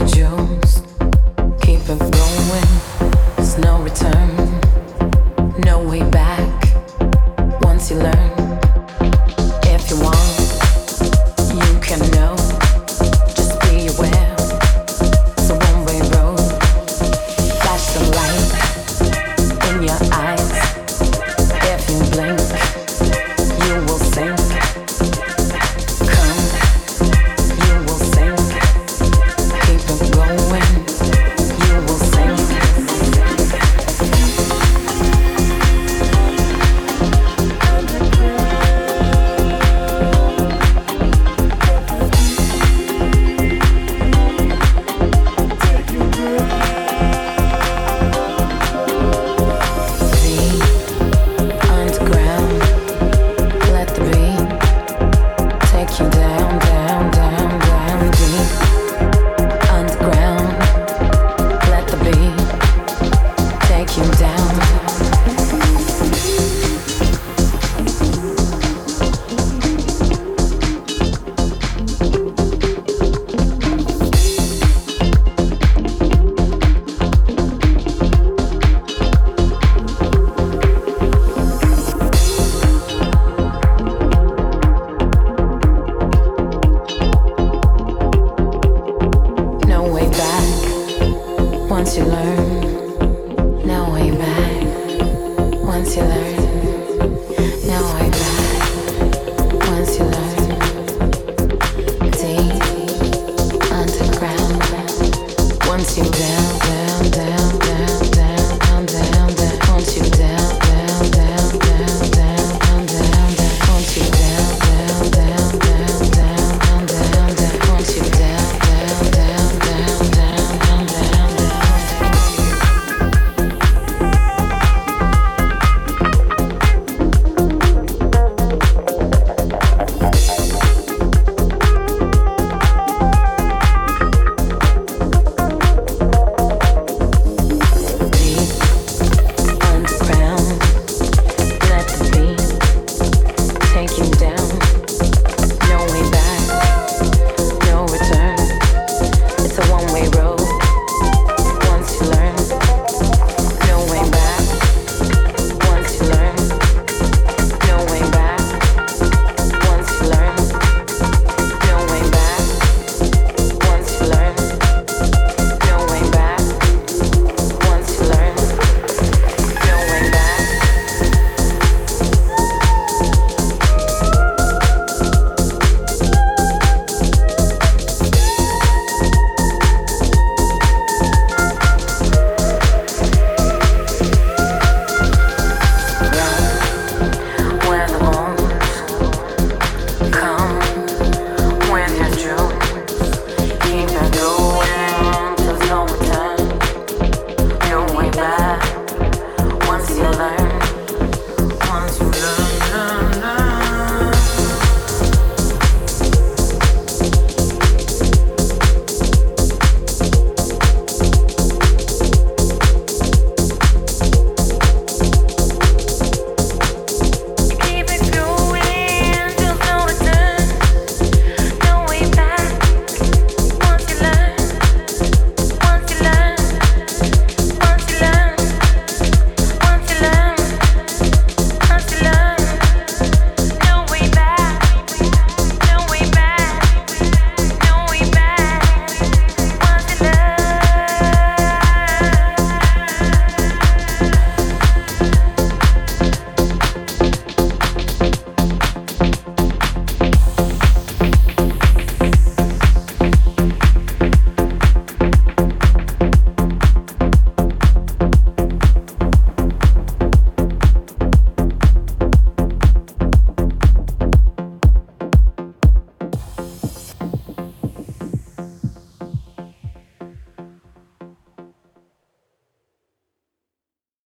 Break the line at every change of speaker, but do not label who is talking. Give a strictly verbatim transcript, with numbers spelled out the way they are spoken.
angels. Keep it going, there's no return, no way back. Once you learn, if you want, you can know. Just be aware, it's a one-way road. Flash the light in your eyes. If you blink, you will sink. Come, you will sink. Keep it going, you will sink. Once you learn